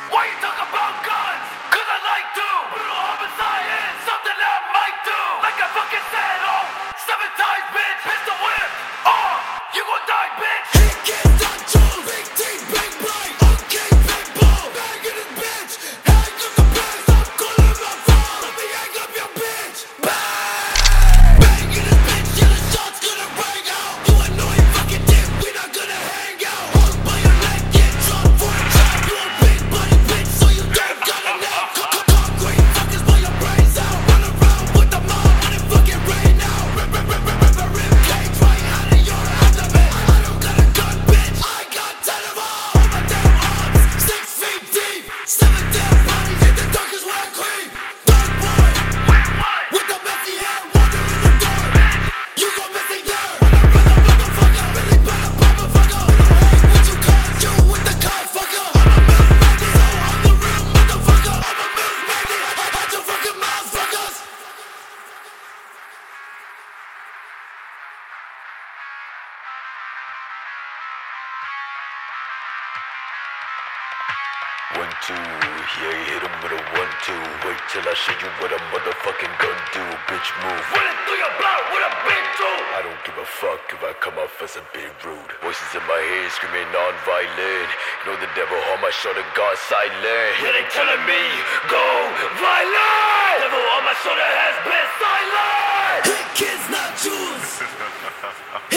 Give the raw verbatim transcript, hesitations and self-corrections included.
Why you talk about guns? Cause I like to. Brutal homicide is something that I might do. Like I fucking said, oh, seven times, bitch. Pistol whip. Oh, you gon' die, bitch. Hit kids, not choose. Big team, big brain. Okay, big ball. Bang in his bitch. Hang up the bitch. I'm calling my phone. Let me hang up your bitch. Bang. Bang in his bitch. Yeah, the shot's gonna ring out. You annoying fucking dick. We not gonna hang out. Hold by your neck. Get drunk for a trap. You a big body bitch, so you don't got a neck. Concrete fuckers blow your brains out. Run around with the mob when it fucking rain out. Rip, rip, rip, rip, rip, rip cage right out of your abdomen. I don't got a gun, bitch. I got ten of them. All my damn arms, six feet deep. Seven damn bodies in the dark is where I creep. Dark boy, with the messy hair, wandering the dark. You gon' miss a year. When I run the motherfucker, really better pop a fucker. Hey, what you call you with the car fucker? I'm a milk magnet, so I'm the real motherfucker. I'm a milk magnet, I had your fucking mouth fuckers. One, two, yeah, hit him with a one, two. Wait till I show you what a motherfucking gun do. Bitch, move. Running through your block with a big tool. I don't give a fuck if I come off as a bit rude. Voices in my head screaming non-violent. You know the devil on my shoulder, God silent. Yeah, they telling me, go violent. Devil on my shoulder has been silent. Hit kids, not choose.